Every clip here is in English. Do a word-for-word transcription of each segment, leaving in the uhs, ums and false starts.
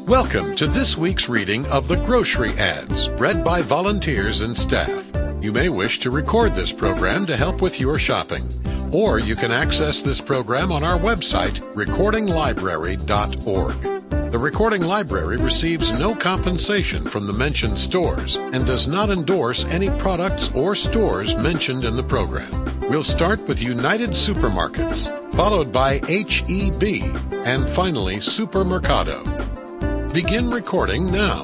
Welcome to this week's reading of the Grocery Ads, read by volunteers and staff. You may wish to record this program to help with your shopping, or you can access this program on our website, recording library dot org. The Recording Library receives no compensation from the mentioned stores and does not endorse any products or stores mentioned in the program. We'll start with United Supermarkets, followed by H E B, and finally Supermercado. Begin recording now.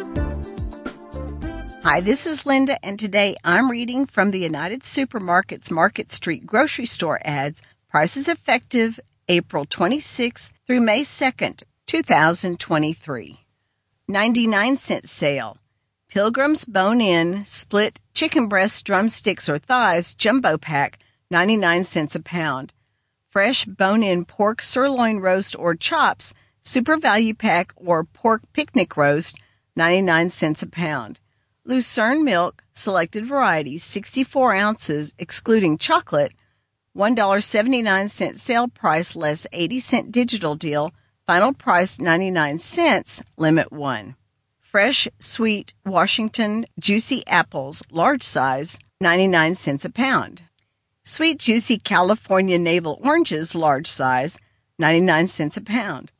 Hi, this is Linda, and today I'm reading from the United Supermarkets Market Street grocery store ads, prices effective April twenty-sixth through May second, two thousand twenty-three. ninety-nine cent sale. Pilgrim's Bone-In Split Chicken Breast Drumsticks or Thighs Jumbo Pack, ninety-nine cents a pound. Fresh Bone-In Pork Sirloin Roast or Chops Super Value Pack or Pork Picnic Roast, ninety-nine cents a pound. Lucerne Milk, selected varieties, sixty-four ounces, excluding chocolate, one dollar and seventy-nine cents sale price less eighty cent digital deal, final price ninety-nine cents, limit one. Fresh Sweet Washington Juicy Apples, large size, ninety-nine cents a pound. Sweet Juicy California Navel Oranges, large size, ninety-nine cents a pound.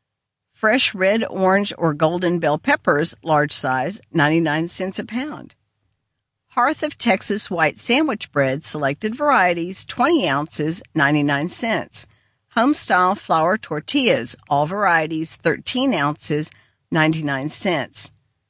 Fresh red, orange, or golden bell peppers, large size, ninety-nine cents a pound. Hearth of Texas white sandwich bread, selected varieties, twenty ounces, ninety-nine cents. Homestyle flour tortillas, all varieties, thirteen ounces, ninety-nine cents.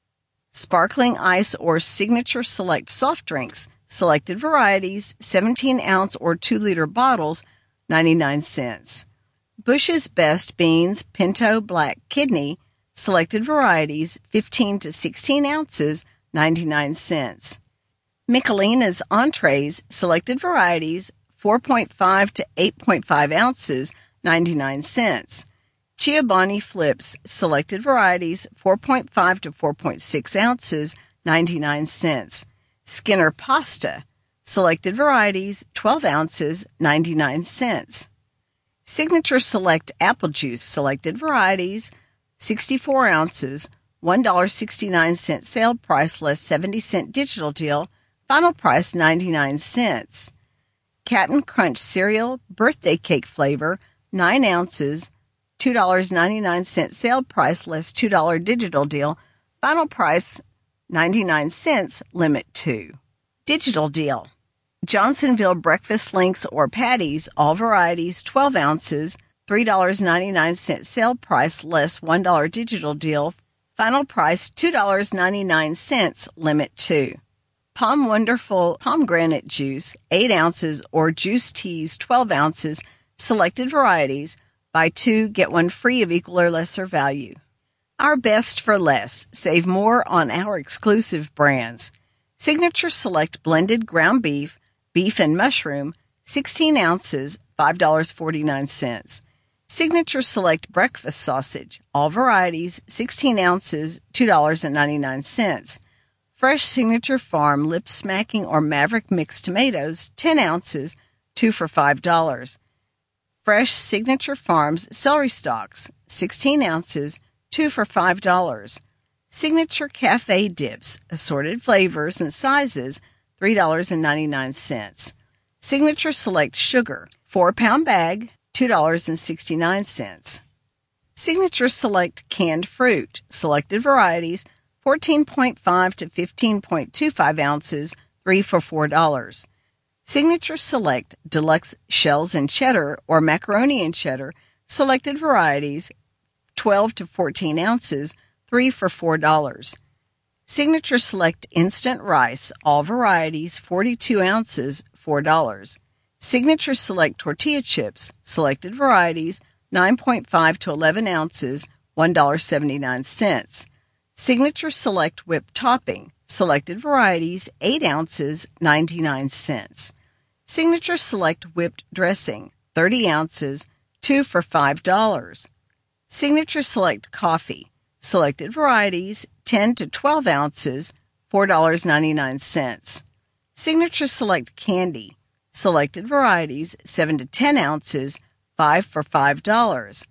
Sparkling ice or signature select soft drinks, selected varieties, seventeen ounce or two liter bottles, ninety-nine cents. Bush's Best Beans Pinto Black Kidney, selected varieties, fifteen to sixteen ounces, ninety-nine cents. Michelina's Entrees, selected varieties, four point five to eight point five ounces, ninety-nine cents. Chobani Flips, selected varieties, four point five to four point six ounces, ninety-nine cents. Skinner Pasta, selected varieties, twelve ounces, ninety-nine cents. Signature Select Apple Juice, selected varieties, sixty-four ounces, one dollar and sixty-nine cents sale price less seventy cent digital deal, final price ninety-nine cents. Captain Crunch Cereal, birthday cake flavor, nine ounces, two dollars and ninety-nine cents sale price less two dollar digital deal, final price ninety-nine cents, limit two. Digital deal. Johnsonville breakfast links or patties, all varieties, twelve ounces, three dollars and ninety-nine cents sale price less one dollar digital deal, final price two dollars and ninety-nine cents, limit two. Palm Wonderful pomegranate juice, eight ounces, or juice teas, twelve ounces, selected varieties, buy two, get one free of equal or lesser value. Our best for less. Save more on our exclusive brands. Signature Select blended ground beef, beef and mushroom, sixteen ounces, five dollars and forty-nine cents. Signature Select breakfast sausage, all varieties, sixteen ounces, two dollars and ninety-nine cents. Fresh Signature Farm lip smacking or Maverick mixed tomatoes, ten ounces, two for five dollars. Fresh Signature Farms celery stalks, sixteen ounces, two for five dollars. Signature Cafe dips, assorted flavors and sizes, three dollars and ninety-nine cents. Signature Select Sugar, four pound bag, two dollars and sixty-nine cents. Signature Select Canned Fruit, selected varieties, fourteen point five to fifteen point two five ounces, three for four dollars. Signature Select Deluxe Shells and Cheddar or Macaroni and Cheddar, selected varieties, twelve to fourteen ounces, three for four dollars. Signature Select Instant Rice, all varieties, forty-two ounces, four dollars. Signature Select Tortilla Chips, selected varieties, nine point five to eleven ounces, one dollar and seventy-nine cents. Signature Select Whipped Topping, selected varieties, eight ounces, ninety-nine cents. Signature Select Whipped Dressing, thirty ounces, two for five dollars. Signature Select Coffee, selected varieties, ten to twelve ounces, four dollars and ninety-nine cents. Signature Select Candy, selected varieties, seven to ten ounces, five for five dollars.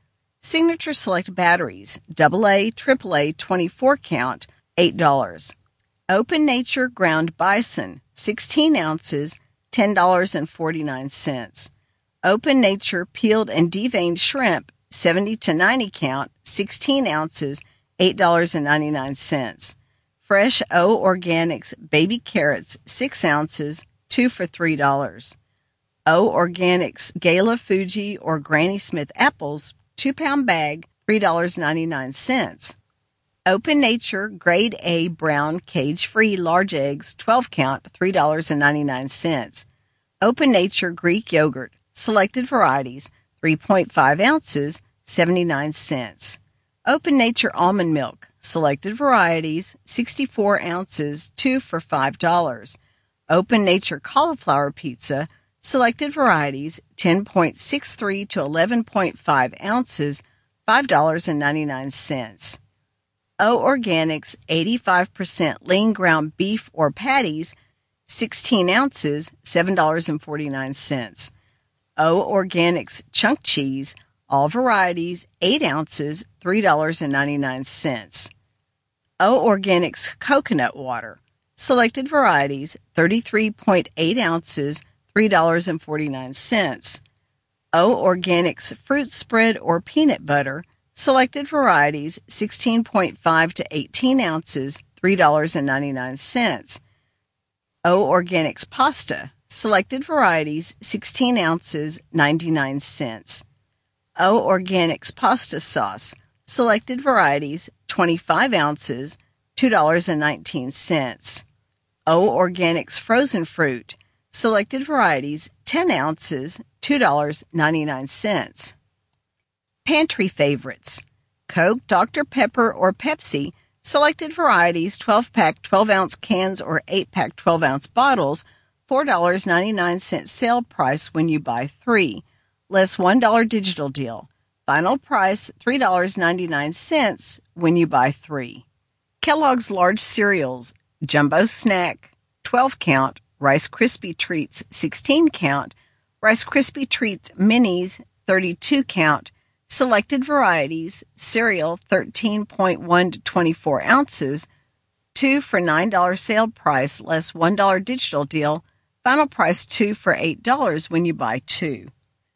Signature Select batteries, double A, triple A, twenty-four count, eight dollars. Open Nature ground bison, sixteen ounces, ten dollars and forty-nine cents. Open Nature peeled and deveined shrimp, seventy to ninety count, sixteen ounces, eight dollars and ninety-nine cents. Fresh O Organics baby carrots, six ounces, two for three dollars. O Organics Gala Fuji or Granny Smith apples, two pound bag, three dollars and ninety-nine cents. Open Nature Grade A brown cage-free large eggs, twelve count, three dollars and ninety-nine cents. Open Nature Greek yogurt, selected varieties, three point five ounces, seventy-nine cents. Open Nature almond milk, selected varieties, sixty-four ounces, two for five dollars. Open Nature cauliflower pizza, selected varieties, ten point six three to eleven point five ounces, five dollars and ninety-nine cents. O Organics eighty-five percent lean ground beef or patties, sixteen ounces, seven dollars and forty-nine cents. O Organics chunk cheese, all varieties, eight ounces, three dollars and ninety-nine cents. O Organics coconut water, selected varieties, thirty-three point eight ounces, three dollars and forty-nine cents. O Organics fruit spread or peanut butter, selected varieties, sixteen point five to eighteen ounces, three dollars and ninety-nine cents. O Organics pasta, selected varieties, sixteen ounces, ninety-nine cents. O Organics pasta sauce, selected varieties, twenty-five ounces, two dollars and nineteen cents. O Organics frozen fruit, selected varieties, ten ounces, two dollars and ninety-nine cents. Pantry favorites: Coke, Doctor Pepper, or Pepsi, selected varieties, twelve pack twelve ounce cans or eight pack twelve ounce bottles, four dollars and ninety-nine cents sale price when you buy three, less one dollar digital deal. Final price, three dollars and ninety-nine cents when you buy three. Kellogg's large cereals, Jumbo Snack, twelve count, Rice Krispie Treats, sixteen count, Rice Krispie Treats Minis, thirty-two count, selected varieties, cereal, thirteen point one to twenty-four ounces, two for nine dollars sale price, less one dollar digital deal, final price two for eight dollars when you buy two.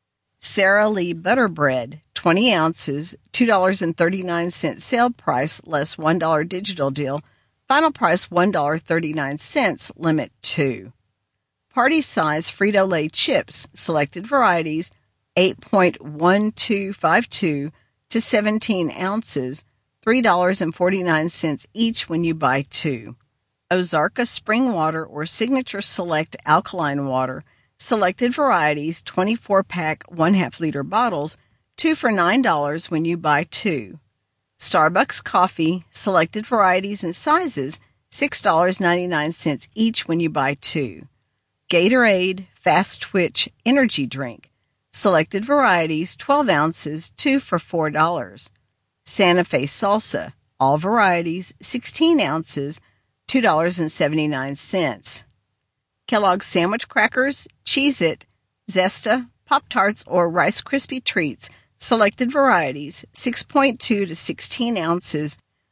Sara Lee Butter Bread, twenty ounces, two dollars and thirty-nine cents sale price, less one dollar digital deal, final price one dollar and thirty-nine cents, limit two. Party size Frito-Lay chips, selected varieties, eight point one two five two to seventeen ounces, three dollars and forty-nine cents each when you buy two. Ozarka Spring Water or Signature Select Alkaline Water, selected varieties, twenty-four pack, one half liter bottles, two for nine dollars when you buy two. Starbucks Coffee, selected varieties and sizes, six dollars and ninety-nine cents each when you buy two. Gatorade Fast Twitch Energy Drink, selected varieties, twelve ounces, two for four dollars. Santa Fe Salsa, all varieties, sixteen ounces, two dollars and seventy-nine cents. Kellogg's Sandwich Crackers, Cheez-It, Zesta, Pop-Tarts, or Rice Krispie Treats, selected varieties, six point two to sixteen ounces,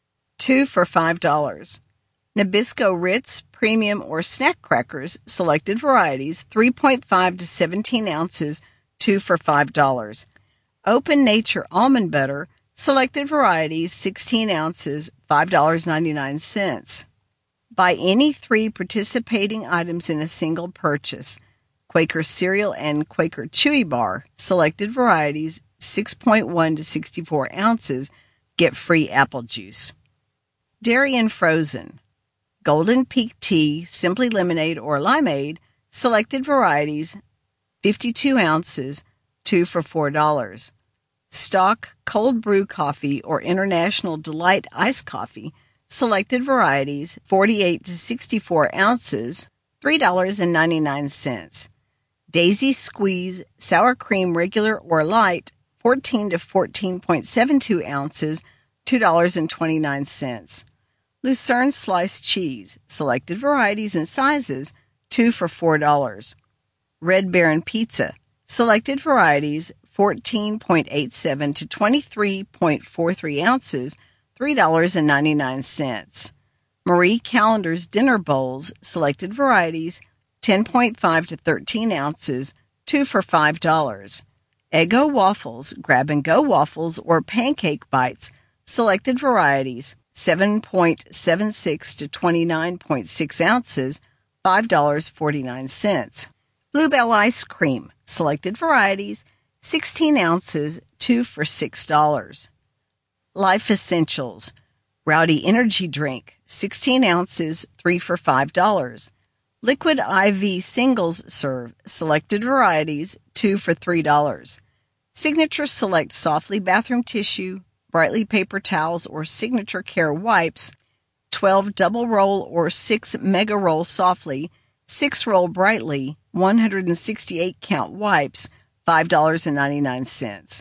two for five dollars. Nabisco Ritz Premium or Snack Crackers, selected varieties, three point five to seventeen ounces, two for five dollars. Open Nature Almond Butter, selected varieties, sixteen ounces, five dollars and ninety-nine cents. Buy any three participating items in a single purchase. Quaker Cereal and Quaker Chewy Bar, selected varieties, six point one to sixty-four ounces, get free apple juice. Dairy and Frozen, Golden Peak Tea, Simply Lemonade or Limeade, selected varieties, fifty-two ounces, two for four dollars. Stock Cold Brew Coffee or International Delight Iced Coffee, selected varieties, forty-eight to sixty-four ounces, three dollars and ninety-nine cents. Daisy Squeeze Sour Cream Regular or Light, fourteen to fourteen point seven two ounces, two dollars and twenty-nine cents. Lucerne Sliced Cheese, selected varieties and sizes, two for four dollars. Red Baron Pizza, selected varieties, fourteen point eight seven to twenty-three point four three ounces, three dollars and ninety-nine cents. Marie Callender's Dinner Bowls, selected varieties, ten point five to thirteen ounces, two for five dollars. Eggo Waffles, Grab-and-Go Waffles or Pancake Bites, selected varieties, seven point seven six to twenty-nine point six ounces, five dollars and forty-nine cents. Bluebell Ice Cream, selected varieties, sixteen ounces, two for six dollars. Life Essentials, Rowdy Energy Drink, sixteen ounces, three for five dollars. Liquid I V Singles Serve, selected varieties, two for three dollars. Signature Select Softly Bathroom Tissue, Brightly Paper Towels or Signature Care Wipes, twelve Double Roll or six Mega Roll Softly, six Roll Brightly, one hundred sixty-eight count wipes, five dollars and ninety-nine cents.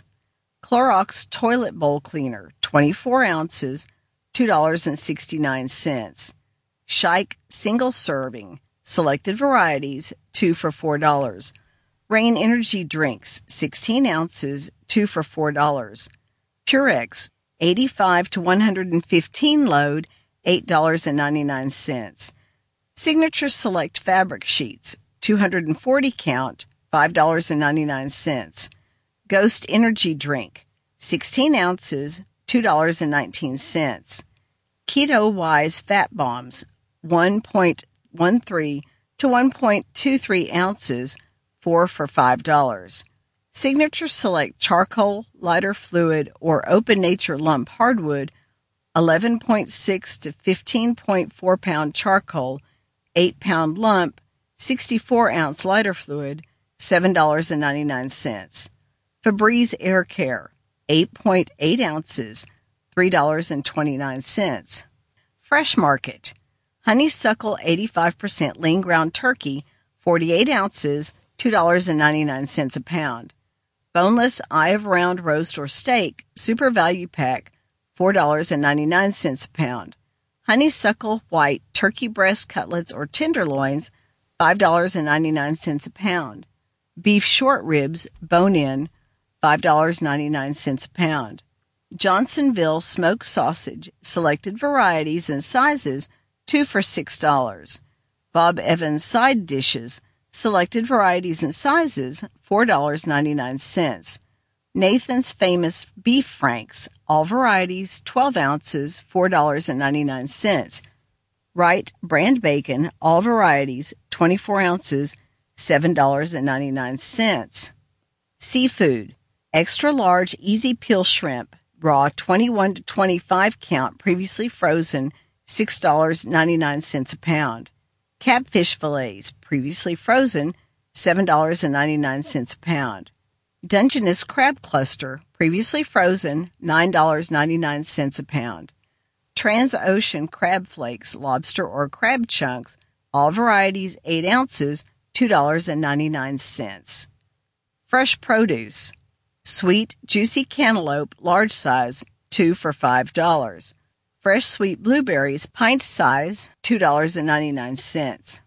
Clorox Toilet Bowl Cleaner, twenty-four ounces, two dollars and sixty-nine cents. Shike Single Serving, selected varieties, two for four dollars. Rain Energy Drinks, sixteen ounces, two for four dollars. Purex, eighty-five to one hundred fifteen load, eight dollars and ninety-nine cents. Signature Select Fabric Sheets, two hundred forty count, five dollars and ninety-nine cents. Ghost Energy Drink, sixteen ounces, two dollars and nineteen cents. Keto Wise Fat Bombs, one point one three to one point two three ounces, four for five dollars. Signature Select Charcoal, Lighter Fluid, or Open Nature Lump Hardwood, eleven point six to fifteen point four pound charcoal, eight pound lump, sixty-four ounce lighter fluid, seven dollars and ninety-nine cents. Febreze Air Care, eight point eight ounces, three dollars and twenty-nine cents. Fresh Market, Honeysuckle eighty-five percent lean ground turkey, forty-eight ounces, two dollars and ninety-nine cents a pound. Boneless Eye of Round roast or steak, Super Value Pack, four dollars and ninety-nine cents a pound. Honeysuckle white turkey breast cutlets or tenderloins, five dollars and ninety-nine cents a pound. Beef short ribs, bone-in, five dollars and ninety-nine cents a pound. Johnsonville smoked sausage, selected varieties and sizes, two for six dollars. Bob Evans side dishes, selected varieties and sizes, four dollars and ninety-nine cents. Nathan's Famous Beef Franks, all varieties, twelve ounces, four dollars and ninety-nine cents. Wright Brand Bacon, all varieties, twenty-four ounces, seven dollars and ninety-nine cents. Seafood, extra large easy peel shrimp, raw twenty-one to twenty-five count, previously frozen, six dollars and ninety-nine cents a pound. Catfish fillets, previously frozen, seven dollars and ninety-nine cents a pound. Dungeness crab cluster, previously frozen, nine dollars and ninety-nine cents a pound. Transocean crab flakes, lobster or crab chunks, all varieties, eight ounces, two dollars and ninety-nine cents. Fresh produce, sweet juicy cantaloupe, large size, two for five dollars. Fresh sweet blueberries, pint size, two dollars and ninety-nine cents.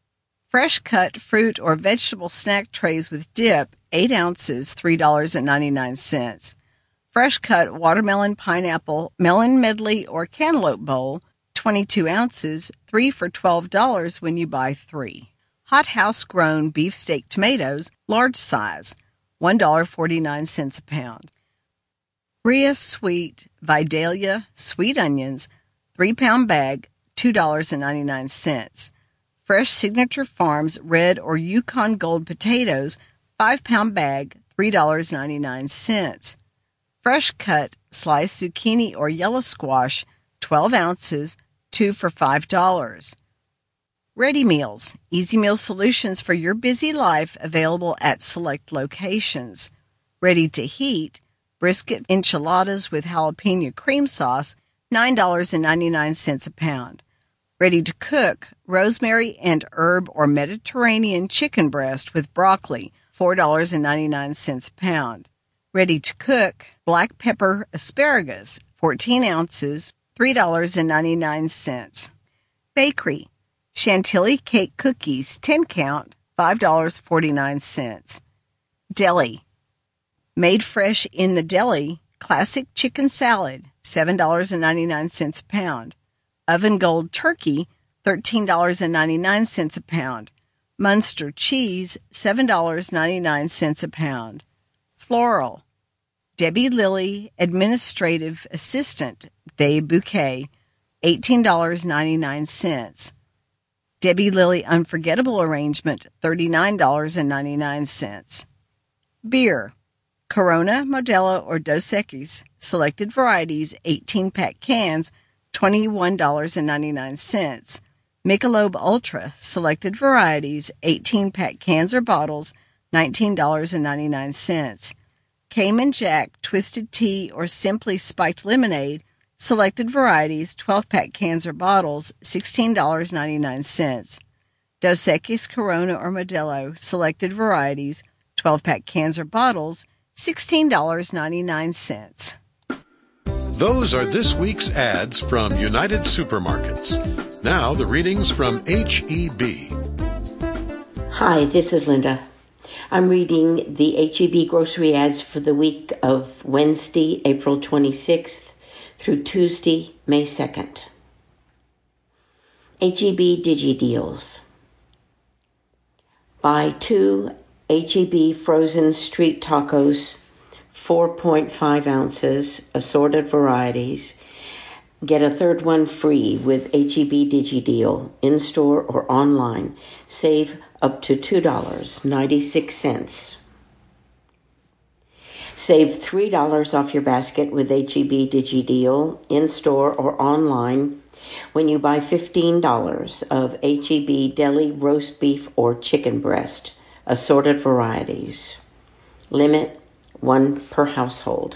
Fresh cut fruit or vegetable snack trays with dip, eight ounces, three dollars and ninety-nine cents. Fresh cut watermelon, pineapple, melon medley, or cantaloupe bowl, twenty-two ounces, three for twelve dollars when you buy three. Hot house grown beefsteak tomatoes, large size, one dollar and forty-nine cents a pound. Bria Sweet Vidalia sweet onions, three pound bag, two dollars and ninety-nine cents. Fresh Signature Farms red or Yukon Gold potatoes, five pound bag, three dollars and ninety-nine cents. Fresh cut sliced zucchini or yellow squash, twelve ounces, two for five dollars. Ready Meals, easy meal solutions for your busy life, available at select locations. Ready to heat, brisket enchiladas with jalapeno cream sauce, nine dollars and ninety-nine cents a pound. Ready to cook, rosemary and herb or Mediterranean chicken breast with broccoli, four dollars and ninety-nine cents a pound. Ready to cook, black pepper asparagus, fourteen ounces, three dollars and ninety-nine cents. Bakery, Chantilly cake cookies, ten count, five dollars and forty-nine cents. Deli, Made fresh in the deli, classic chicken salad, seven dollars and ninety-nine cents a pound. Oven Gold turkey, thirteen dollars and ninety-nine cents a pound. Munster cheese, seven dollars and ninety-nine cents a pound. Floral, Debbie Lilly Administrative Assistant Day Bouquet, eighteen dollars and ninety-nine cents. Debbie Lilly Unforgettable Arrangement, thirty-nine dollars and ninety-nine cents. Beer, Corona, Modelo, or Dos Equis, selected varieties, eighteen-pack cans, twenty-one dollars and ninety-nine cents. Michelob Ultra, selected varieties, eighteen-pack cans or bottles, nineteen dollars and ninety-nine cents. Cayman Jack, Twisted Tea, or Simply Spiked Lemonade, selected varieties, twelve-pack cans or bottles, sixteen dollars and ninety-nine cents. Dos Equis, Corona, or Modelo, selected varieties, twelve-pack cans or bottles, sixteen dollars and ninety-nine cents. Those are this week's ads from United Supermarkets. Now the readings from H E B. Hi, this is Linda. I'm reading the H E B grocery ads for the week of Wednesday, April twenty-sixth through Tuesday, May second. H E B Digi Deals. Buy two H E B frozen street tacos, four point five ounces, assorted varieties. Get a third one free with H E B Digi Deal, in-store or online. Save up to two dollars and ninety-six cents. Save three dollars off your basket with H E B Digi Deal, in-store or online, when you buy fifteen dollars of H E B deli roast beef or chicken breast, assorted varieties. Limit one per household.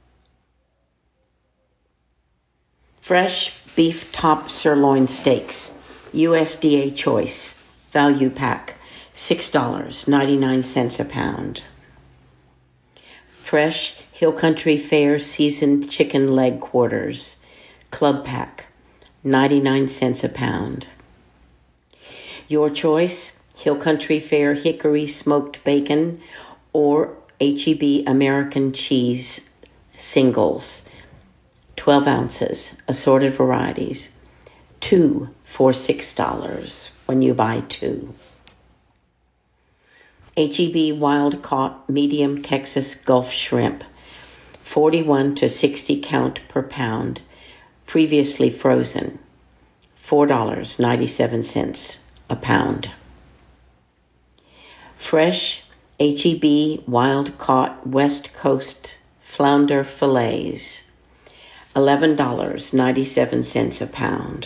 Fresh beef top sirloin steaks, U S D A choice, value pack, six dollars and ninety-nine cents a pound. Fresh Hill Country Fare seasoned chicken leg quarters, club pack, ninety-nine cents a pound. Your choice, Hill Country Fare hickory smoked bacon or H E B American cheese singles, twelve ounces, assorted varieties, two for six dollars when you buy two. H E B wild caught medium Texas Gulf shrimp, forty-one to sixty count per pound, previously frozen, four dollars and ninety-seven cents a pound. Fresh H E B wild caught West Coast flounder fillets, eleven dollars and ninety-seven cents a pound.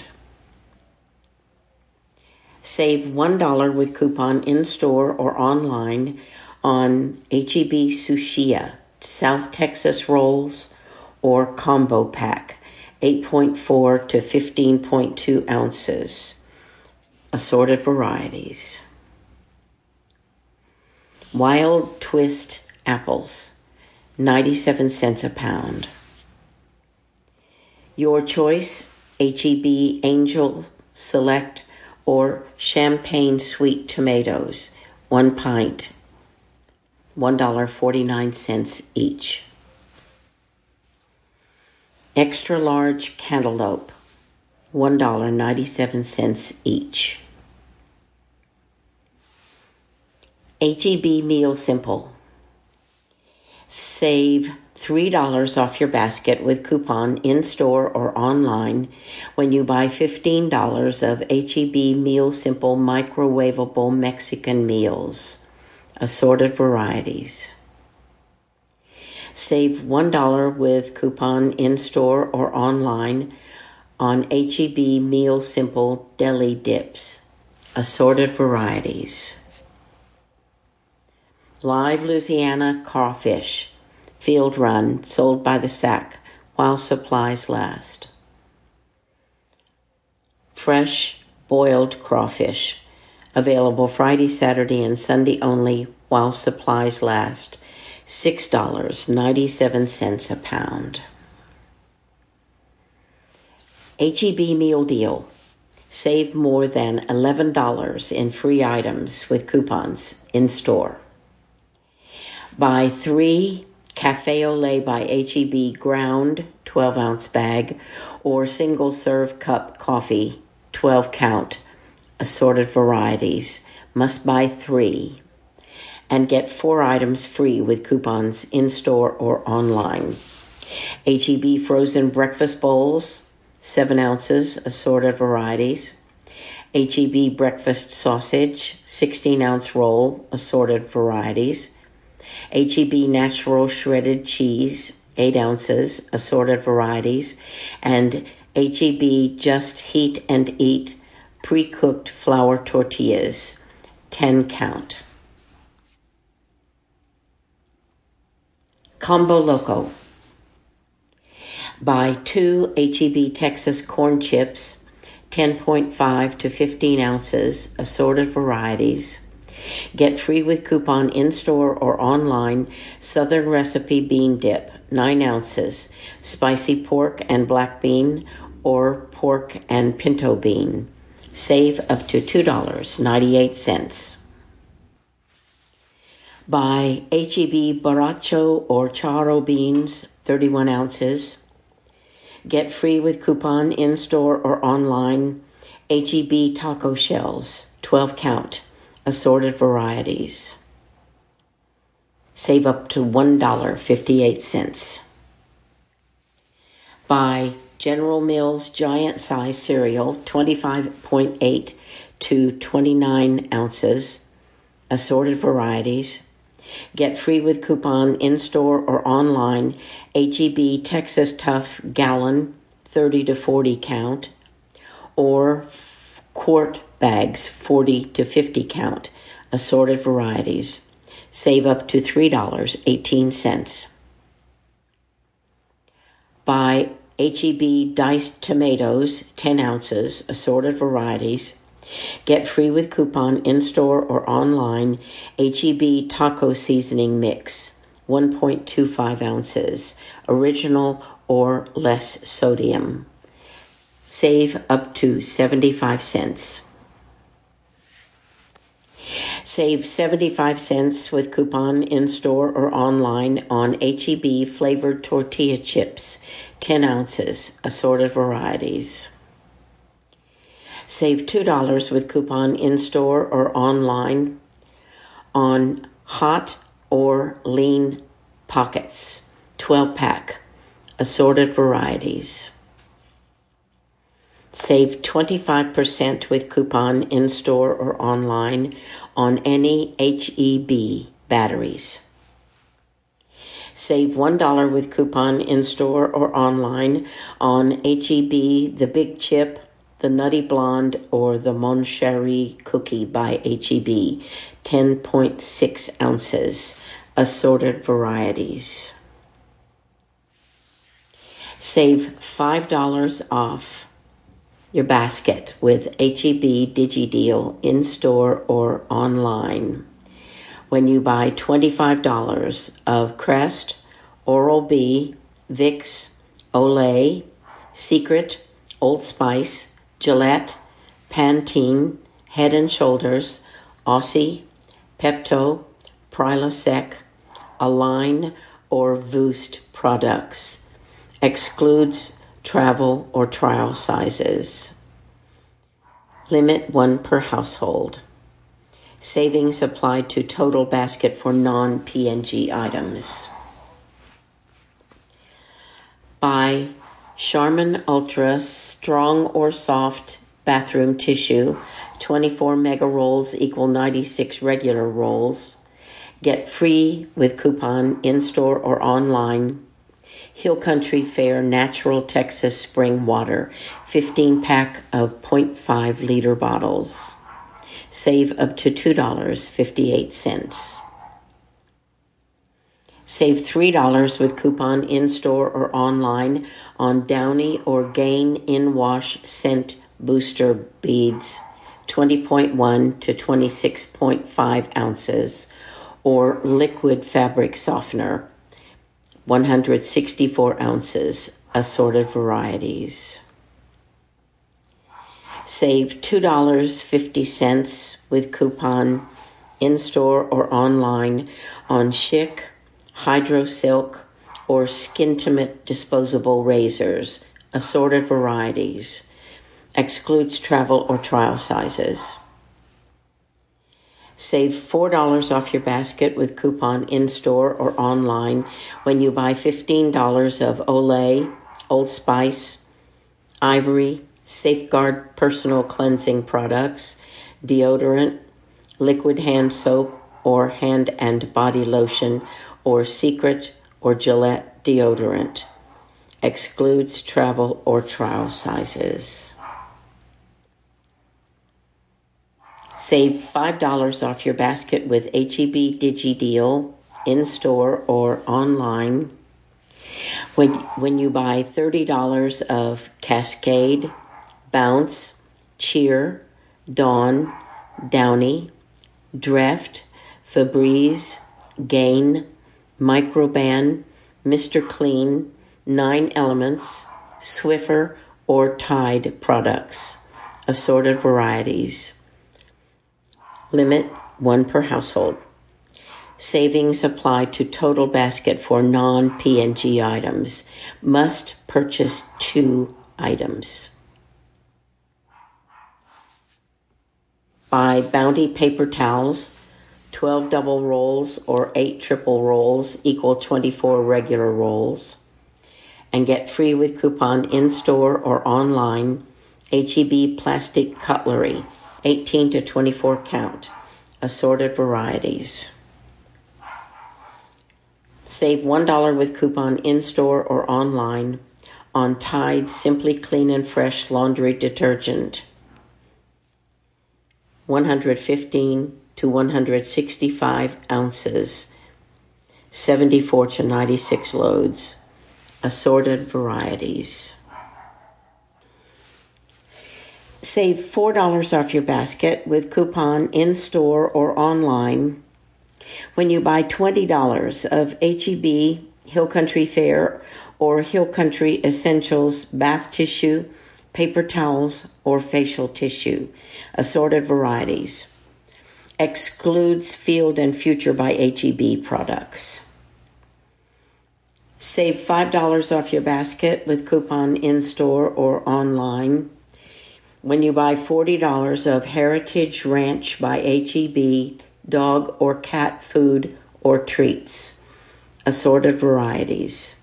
Save one dollar with coupon in-store or online on H E B Sushia, South Texas rolls, or combo pack, eight point four to fifteen point two ounces, assorted varieties. Wild Twist apples, ninety-seven cents a pound. Your choice, H E B Angel Select or Champagne Sweet Tomatoes, one pint, one dollar and forty-nine cents each. Extra large cantaloupe, one dollar and ninety-seven cents each. H E B Meal Simple. Save three dollars off your basket with coupon in-store or online when you buy fifteen dollars of H E B Meal Simple microwavable Mexican meals, assorted varieties. Save one dollar with coupon in-store or online on H E B Meal Simple deli dips, assorted varieties. Live Louisiana crawfish, field run, sold by the sack while supplies last. Fresh boiled crawfish, available Friday, Saturday, and Sunday only while supplies last, six dollars and ninety-seven cents a pound. H E B Meal Deal. Save more than eleven dollars in free items with coupons in store. Buy three Cafe au lait by H E B ground twelve ounce bag, or single serve cup coffee twelve count, assorted varieties. Must buy three and get four items free with coupons in-store or online. H E B frozen breakfast bowls, seven ounces, assorted varieties. H E B breakfast sausage, sixteen ounce roll, assorted varieties. H E B natural shredded cheese, eight ounces, assorted varieties. And H E B just heat and eat pre-cooked flour tortillas, ten count. Combo Loco. Buy two H E B Texas corn chips, ten point five to fifteen ounces, assorted varieties. Get free with coupon in-store or online Southern Recipe Bean Dip, nine ounces, spicy pork and black bean or pork and pinto bean. Save up to two dollars and ninety-eight cents. Buy H E B Borracho or Charro beans, thirty-one ounces. Get free with coupon in-store or online H E B taco shells, twelve count, assorted varieties. Save up to one dollar and fifty-eight cents. Buy General Mills giant size cereal, twenty-five point eight to twenty-nine ounces, assorted varieties. Get free with coupon in-store or online H E B Texas Tough gallon, thirty to forty count, or quart bags, forty to fifty count, assorted varieties. Save up to three dollars and eighteen cents. Buy H E B diced tomatoes, ten ounces, assorted varieties. Get free with coupon in-store or online H E B taco seasoning mix, one point two five ounces, original or less sodium. Save up to seventy-five cents. Save seventy-five cents with coupon in-store or online on H E B flavored tortilla chips, ten ounces, assorted varieties. Save two dollars with coupon in-store or online on hot or lean pockets, twelve pack, assorted varieties. Save twenty-five percent with coupon in-store or online on any H E B batteries. Save one dollar with coupon in-store or online on H E B The Big Chip, the Nutty Blonde, or the Mon Cherie cookie by H E B, ten point six ounces, assorted varieties. Save five dollars off your basket with H E B DigiDeal in-store or online when you buy twenty-five dollars of Crest, Oral-B, Vicks, Olay, Secret, Old Spice, Gillette, Pantene, Head and Shoulders, Aussie, Pepto, Prilosec, Align, or Voost products. Excludes travel or trial sizes. Limit one per household. Savings applied to total basket for non-P and G items. Buy Charmin Ultra Strong or Soft Bathroom Tissue, twenty-four mega rolls equal ninety-six regular rolls. Get free with coupon in-store or online Hill Country Fair Natural Texas Spring Water, fifteen pack of zero point five liter bottles. Save up to two dollars and fifty-eight cents. Save three dollars with coupon in-store or online on Downy or Gain In-Wash Scent Booster Beads, twenty point one to twenty-six point five ounces, or Liquid Fabric Softener, one hundred sixty-four ounces, assorted varieties. Save two dollars and fifty cents with coupon in-store or online on Schick, Hydro Silk, or Skintimate disposable razors, assorted varieties. Excludes travel or trial sizes. Save four dollars off your basket with coupon in-store or online when you buy fifteen dollars of Olay, Old Spice, Ivory, Safeguard personal cleansing products, deodorant, liquid hand soap, or hand and body lotion, or Secret or Gillette deodorant. Excludes travel or trial sizes. Save five dollars off your basket with H E B DigiDeal in-store or online when, when you buy thirty dollars of Cascade, Bounce, Cheer, Dawn, Downy, Dreft, Febreze, Gain, Microban, Mister Clean, Nine Elements, Swiffer, or Tide products. Assorted varieties. Limit one per household. Savings apply to total basket for non-P and G items. Must purchase two items. Buy Bounty paper towels, twelve double rolls or eight triple rolls equal twenty-four regular rolls, and get free with coupon in-store or online H E B plastic cutlery, eighteen to twenty-four count, assorted varieties. Save one dollar with coupon in-store or online on Tide Simply Clean and Fresh laundry detergent, one hundred fifteen to one hundred sixty-five ounces, seventy-four to ninety-six loads, assorted varieties. Save four dollars off your basket with coupon in-store or online when you buy twenty dollars of H E B Hill Country Fair or Hill Country Essentials bath tissue, paper towels, or facial tissue, assorted varieties. Excludes Field and Future by H E B products. Save five dollars off your basket with coupon in-store or online when you buy forty dollars of Heritage Ranch by H E B dog or cat food or treats, assorted varieties.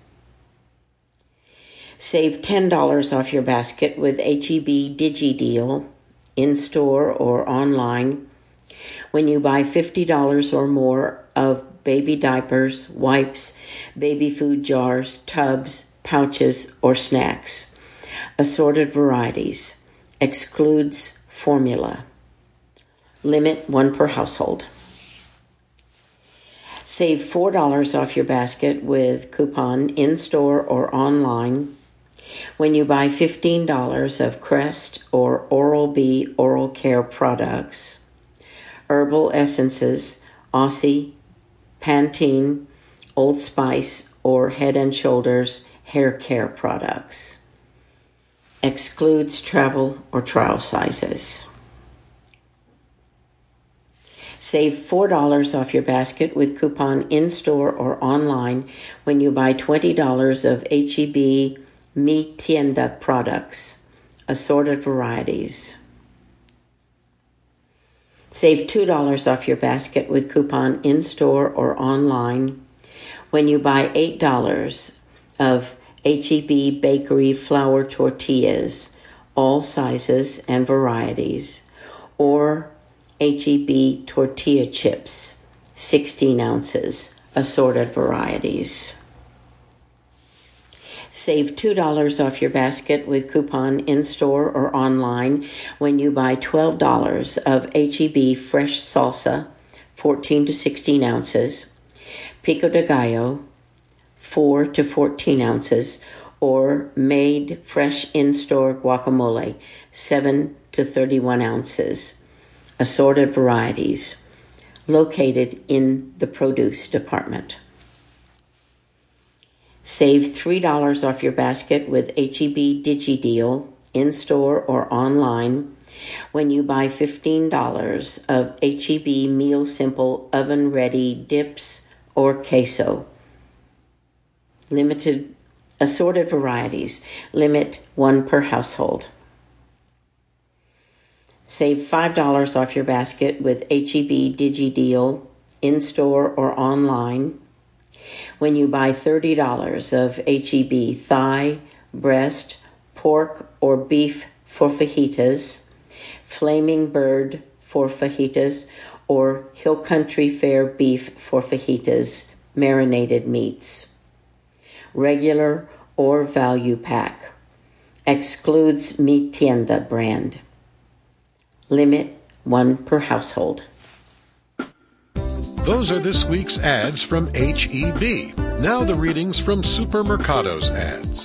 Save ten dollars off your basket with H E B DigiDeal in-store or online when you buy fifty dollars or more of baby diapers, wipes, baby food jars, tubs, pouches, or snacks, assorted varieties. Excludes formula. Limit one per household. Save four dollars off your basket with coupon in-store or online when you buy fifteen dollars of Crest or Oral-B oral care products, herbal essences, Aussie, Pantene, Old Spice, or Head and Shoulders hair care products. Excludes travel or trial sizes. Save four dollars off your basket with coupon in-store or online when you buy twenty dollars of H E B Mi Tienda products, assorted varieties. Save two dollars off your basket with coupon in-store or online when you buy eight dollars of H E B Bakery flour tortillas, all sizes and varieties, or H E B tortilla chips, sixteen ounces, assorted varieties. Save two dollars off your basket with coupon in-store or online when you buy twelve dollars of H E B fresh salsa, fourteen to sixteen ounces, pico de gallo, four to fourteen ounces, or made fresh in-store guacamole, seven to thirty-one ounces, assorted varieties, located in the produce department. Save three dollars off your basket with H E B DigiDeal in-store or online when you buy fifteen dollars of H E B Meal Simple oven-ready dips or queso, Limited assorted varieties. Limit one per household. Save five dollars off your basket with H E B DigiDeal in-store or online when you buy thirty dollars of H E B thigh, breast, pork, or beef for fajitas, Flaming Bird for fajitas, or Hill Country Fare beef for fajitas, marinated meats. Regular or value pack. Excludes Mi Tienda brand. Limit one per household. Those are this week's ads from H E B. Now the readings from Supermercado's ads.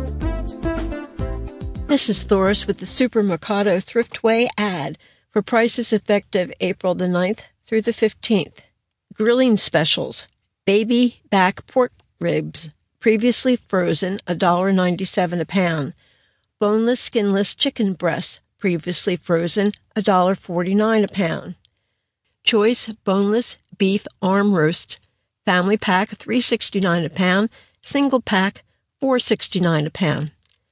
This is Thoris with the Supermercado Thriftway ad for prices effective April the ninth through the fifteenth. Grilling specials. Baby back pork ribs, previously frozen, one dollar and ninety-seven cents a pound. Boneless, skinless chicken breasts, previously frozen, one dollar and forty-nine cents a pound. Choice boneless beef arm roast, family pack, three dollars and sixty-nine cents a pound. Single pack, four dollars and sixty-nine cents a pound.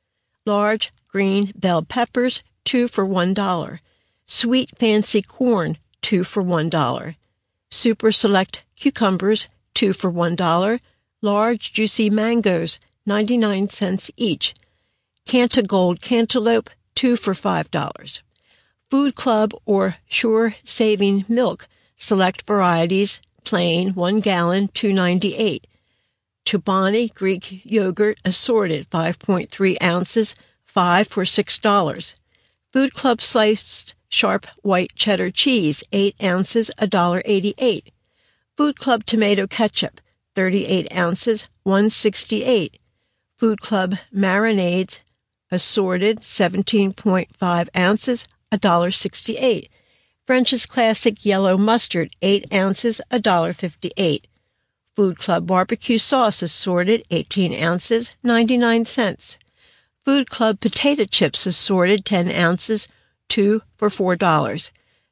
Large green bell peppers, two for one dollar. Sweet fancy corn, two for one dollar. Super select cucumbers, two for one dollar. Large juicy mangoes, ninety-nine cents each. Cantagold cantaloupe, two for five dollars. Food Club or Sure Saving milk, select varieties, plain, one gallon, two dollars and ninety-eight cents. Chobani Greek yogurt assorted, five point three ounces, five for six dollars. Food Club sliced sharp white cheddar cheese, eight ounces, one dollar and eighty-eight cents. Food Club tomato ketchup, thirty-eight ounces, one dollar and sixty-eight cents. Food Club marinades assorted, seventeen point five ounces, one dollar and sixty-eight cents. French's Classic yellow mustard, eight ounces, one dollar and fifty-eight cents. Food Club barbecue sauce assorted, eighteen ounces, ninety-nine cents. Food Club potato chips assorted, ten ounces, two for four dollars.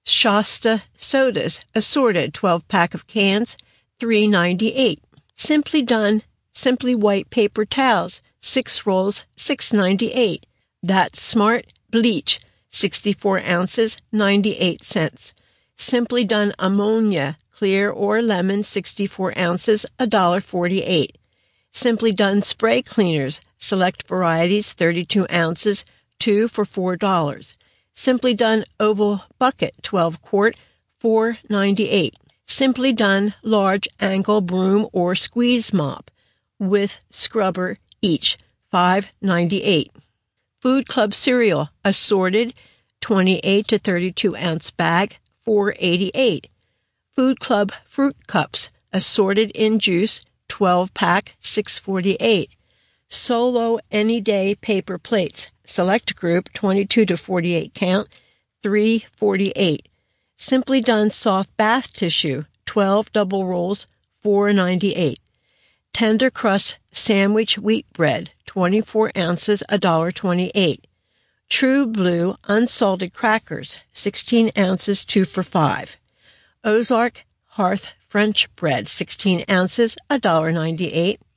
Shasta sodas assorted, twelve pack of cans, three dollars and ninety-eight cents. Simply Done Simply White paper towels, six rolls, six dollars and ninety-eight cents. That's Smart bleach, sixty-four ounces, ninety-eight cents. Simply Done ammonia, clear or lemon, sixty-four ounces, one dollar and forty-eight cents. Simply Done spray cleaners, select varieties, thirty-two ounces, two for four dollars. Simply Done oval bucket, twelve quart, four dollars and ninety-eight cents. Simply Done large angle broom or squeeze mop with scrubber each, five dollars and ninety-eight cents. Food Club cereal assorted, twenty-eight to thirty-two ounce bag, four dollars and eighty-eight cents. Food Club fruit cups assorted in juice, twelve pack, six dollars and forty-eight cents. Solo Any Day paper plates, select group, twenty-two to forty-eight count, three dollars and forty-eight cents. Simply Done soft bath tissue, twelve double rolls, four dollars and ninety-eight cents. Tender crust sandwich wheat bread, twenty-four ounces, one dollar and twenty-eight cents. True Blue unsalted crackers, sixteen ounces, two for five dollars. Ozark Hearth French bread, sixteen ounces, one dollar and ninety-eight cents.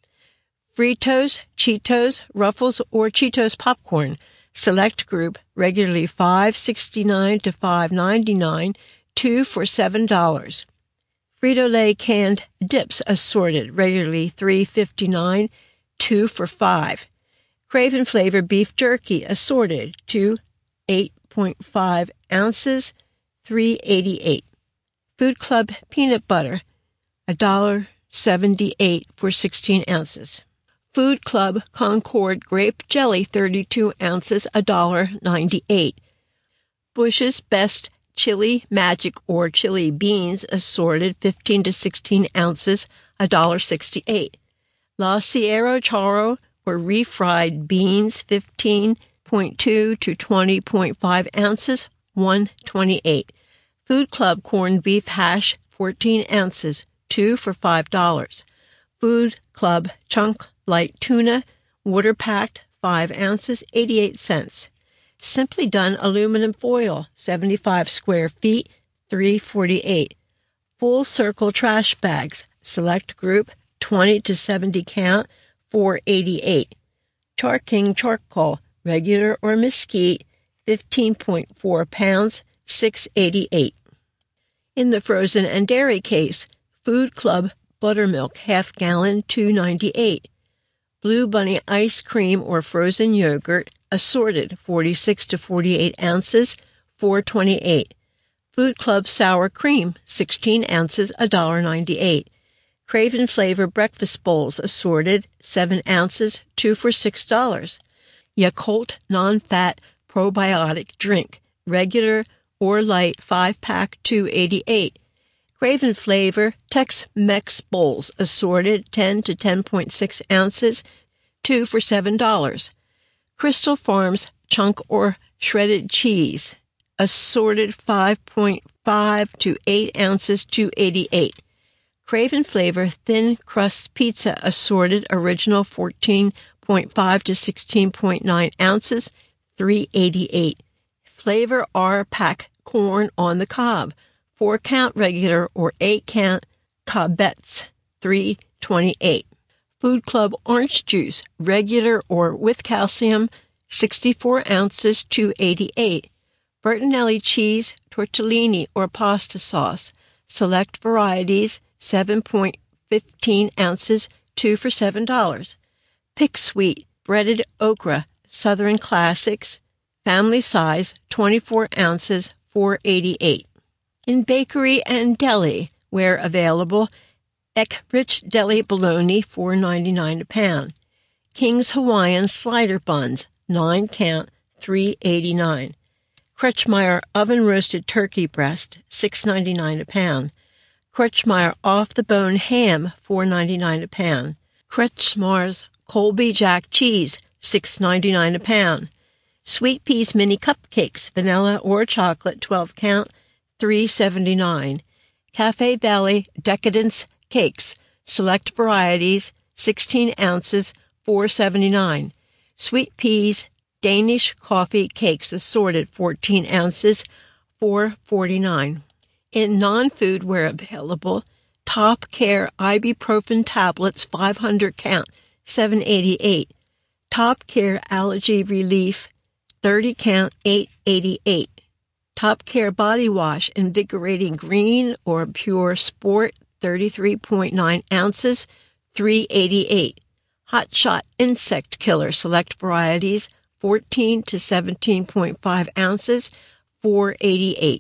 Fritos, Cheetos, Ruffles, or Cheetos popcorn, select group, regularly five dollars and sixty-nine cents to five dollars and ninety-nine cents, two for seven dollars. Frito-Lay canned dips assorted, regularly three dollars and fifty-nine cents, two for five dollars. Craven Flavor beef jerky assorted, two eight point five ounces, three dollars and eighty-eight cents. Food Club peanut butter, one dollar and seventy-eight cents for sixteen ounces. Food Club Concord grape jelly, thirty-two ounces, one dollar and ninety-eight cents. Bush's Best Chili Magic or chili beans assorted, fifteen to sixteen ounces, one dollar and sixty-eight cents. La Sierra Charo or refried beans, fifteen point two to twenty point five ounces, one dollar and twenty-eight cents. Food Club corned beef hash, fourteen ounces, two for five dollars. Food Club chunk light tuna, water packed, five ounces, eighty-eight cents. Simply Done aluminum foil, seventy-five square feet, three dollars and forty-eight cents. Full circle trash bags, select group, twenty to seventy count, four eighty-eight. Char King charcoal, regular or mesquite, fifteen point four pounds, six eighty-eight. In the frozen and dairy case, Food Club buttermilk, half gallon, two ninety-eight. Blue Bunny ice cream or frozen yogurt, assorted, forty-six to forty-eight ounces, four twenty-eight. Food Club sour cream, sixteen ounces, one ninety-eight. Craven Flavor breakfast bowls, assorted, seven ounces, two for six dollars. Yakult non-fat probiotic drink, regular or light, five pack, two eighty-eight. Craven Flavor Tex-Mex bowls, assorted, ten to ten point six ounces, two for seven dollars. Crystal Farms chunk or shredded cheese, assorted, five point five to eight ounces, two eighty-eight. Craven Flavor thin crust pizza, assorted, original, fourteen point five to sixteen point nine ounces, three eighty-eight. Flavor R pack corn on the cob, four count regular or eight count Cobettes, three twenty-eight. Food Club orange juice, regular or with calcium, sixty-four ounces, two eighty-eight. Bertinelli cheese, tortellini or pasta sauce, select varieties, seven point one five ounces, two for seven dollars. Pick Sweet breaded okra, Southern Classics, family size, twenty-four ounces, four eighty-eight. In bakery and deli, where available, Eckrich Deli Bologna, four ninety-nine a pound. King's Hawaiian slider buns, nine count, three eighty-nine. Kretschmeyer oven roasted turkey breast, six ninety-nine a pound. Kretschmeyer off the bone ham, four ninety-nine a pound. Kretschmeyer's Colby Jack cheese, six ninety-nine a pound. Sweet Peas mini cupcakes, vanilla or chocolate, twelve count, three seventy-nine. Cafe Valley Decadence cakes, select varieties, sixteen ounces, four seventy-nine. Sweet Peas Danish coffee cakes, assorted, fourteen ounces, four forty-nine. In non-food where available, Top Care ibuprofen tablets, five hundred count, seven eighty-eight. Top Care allergy relief, thirty count, eight eighty-eight. Top Care body wash, invigorating green or pure sport, thirty-three point nine ounces, three eighty-eight. Hot Shot insect killer, select varieties, fourteen to seventeen point five ounces, four eighty-eight.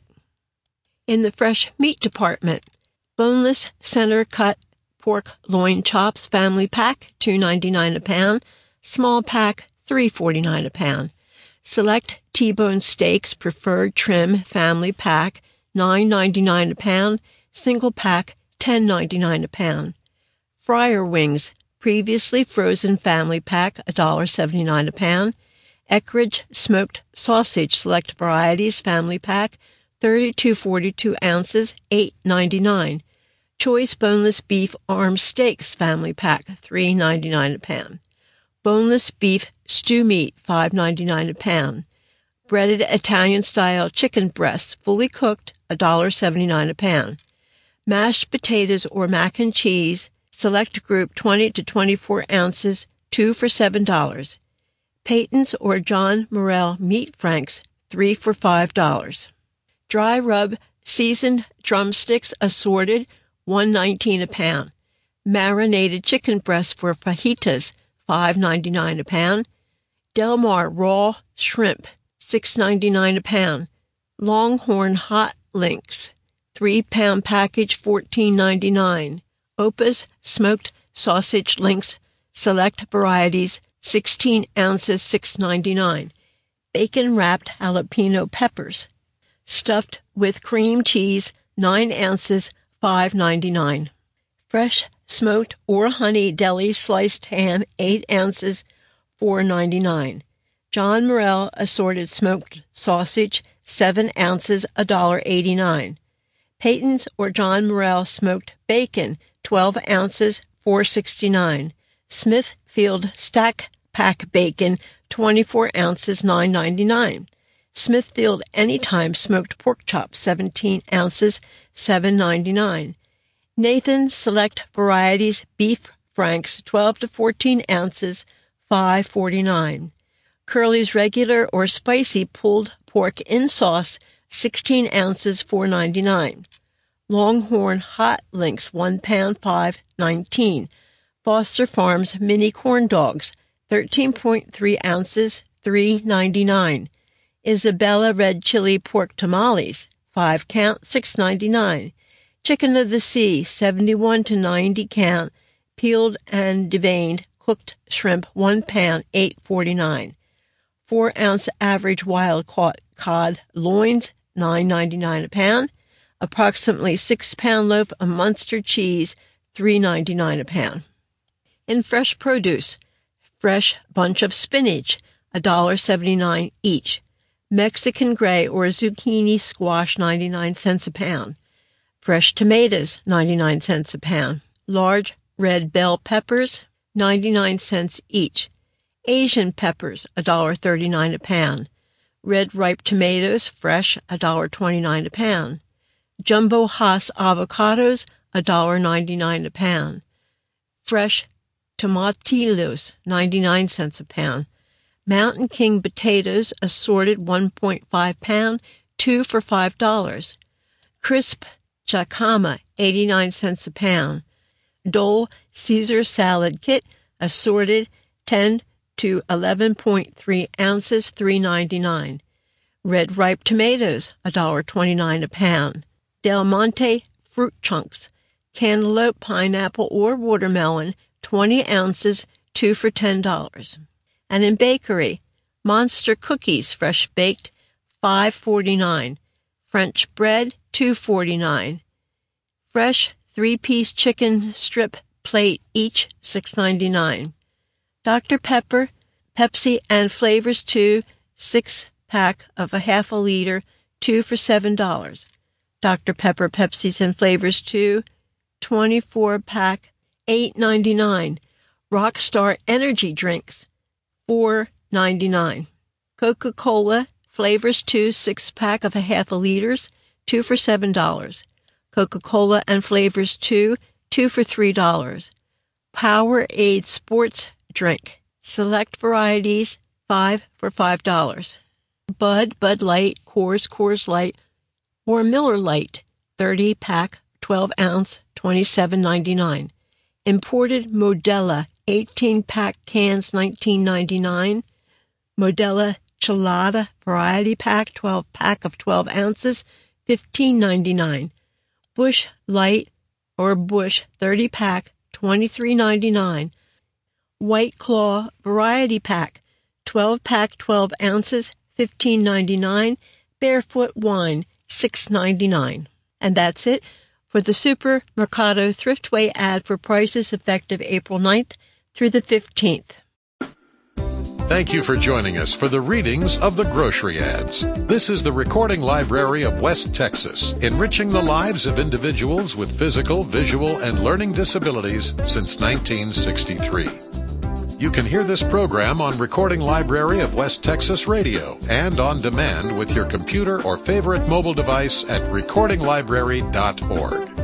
In the fresh meat department, boneless center cut pork loin chops family pack, two ninety-nine a pound, small pack, three forty-nine a pound. Select T-bone steaks preferred trim family pack, nine ninety-nine a pound, single pack, ten ninety-nine a pound. Fryer wings previously frozen family pack, one seventy-nine a pound. Eckrich smoked sausage select varieties family pack, thirty-two forty-two ounces, eight ninety-nine. Choice boneless beef arm steaks family pack, three ninety-nine a pound. Boneless beef stew meat, five ninety-nine a pound. Breaded Italian-style chicken breasts, fully cooked, one seventy-nine a pound. Mashed potatoes or mac and cheese, select group, twenty to twenty-four ounces, two for seven dollars. Peyton's or John Morrell meat franks, three for five dollars. Dry rub seasoned drumsticks, assorted, one nineteen a pound. Marinated chicken breasts for fajitas, five ninety-nine a pound. Del Mar raw shrimp, six ninety-nine a pound. Longhorn hot links, three pound package, fourteen ninety-nine. Opa's smoked sausage links, select varieties, sixteen ounces, six ninety-nine. Bacon wrapped jalapeno peppers, stuffed with cream cheese, nine ounces, five ninety-nine. Fresh smoked or honey deli sliced ham, eight ounces, four ninety-nine. John Morrell assorted smoked sausage, seven ounces, one eighty-nine. Peyton's or John Morrell smoked bacon, twelve ounces, four sixty-nine. Smithfield stack pack bacon, twenty-four ounces, nine ninety-nine. Smithfield Anytime smoked pork chops, seventeen ounces, seven ninety-nine. Nathan's select varieties beef Frank's twelve to fourteen ounces, five forty-nine. Curly's regular or spicy pulled pork in sauce, sixteen ounces, four ninety-nine. Longhorn hot links, one pound, five nineteen. Foster Farms mini corn dogs, thirteen point three ounces, three ninety-nine. Isabella red chili pork tamales, five count, six ninety-nine. Chicken of the Sea, seventy-one to ninety count, peeled and deveined cooked shrimp, one pound, eight forty-nine. four ounce average wild caught cod loins, nine ninety-nine a pound. Approximately six pound loaf of Munster cheese, three ninety-nine a pound. In fresh produce, fresh bunch of spinach, one dollar seventy-nine each. Mexican gray or zucchini squash, ninety-nine cents a pound. Fresh tomatoes, ninety-nine cents a pound. Large red bell peppers, ninety-nine cents each. Asian peppers, one dollar thirty-nine a pound. Red ripe tomatoes, fresh, one dollar twenty-nine a pound. Jumbo Hass avocados, one dollar ninety-nine a pound. Fresh tomatillos, ninety-nine cents a pound. Mountain King potatoes, assorted, one point five pound, two for five dollars. Crisp jacama, eighty-nine cents a pound. Dole Caesar salad kit, assorted, ten to eleven point three ounces, three ninety-nine. Red ripe tomatoes, one dollar twenty-nine a pound. Del Monte fruit chunks, cantaloupe, pineapple, or watermelon, twenty ounces, two for ten dollars. And in bakery, Monster cookies, fresh baked, five forty-nine. French bread, two forty-nine. Fresh three-piece chicken strip plate, each six ninety-nine. Doctor Pepper, Pepsi and Flavors two, six-pack of a half a liter, two for seven dollars. Doctor Pepper, Pepsis and Flavors two, twenty-four pack, eight ninety-nine. Rockstar energy drinks, four ninety-nine. Coca-Cola, Flavors two, six-pack of a half a liters, two for seven dollars. Coca-Cola and Flavors two, two for three dollars. Powerade sports drink, select varieties, five for five dollars. Bud, Bud Light, Coors, Coors Light, or Miller Lite, thirty pack, twelve ounce, twenty-seven ninety-nine. Imported Modelo, eighteen pack cans, nineteen ninety-nine. Modelo Chelada variety pack, twelve pack of twelve ounces, fifteen ninety-nine. Busch Light or Busch thirty pack, twenty-three ninety-nine. White Claw variety pack, twelve pack, twelve ounces, fifteen ninety-nine. Barefoot Wine, six ninety-nine. And that's it for the Supermercado Thriftway ad for prices effective April ninth through the fifteenth. Thank you for joining us for the readings of the grocery ads. This is the Recording Library of West Texas, enriching the lives of individuals with physical, visual, and learning disabilities since nineteen sixty-three. You can hear this program on Recording Library of West Texas Radio and on demand with your computer or favorite mobile device at recording library dot org.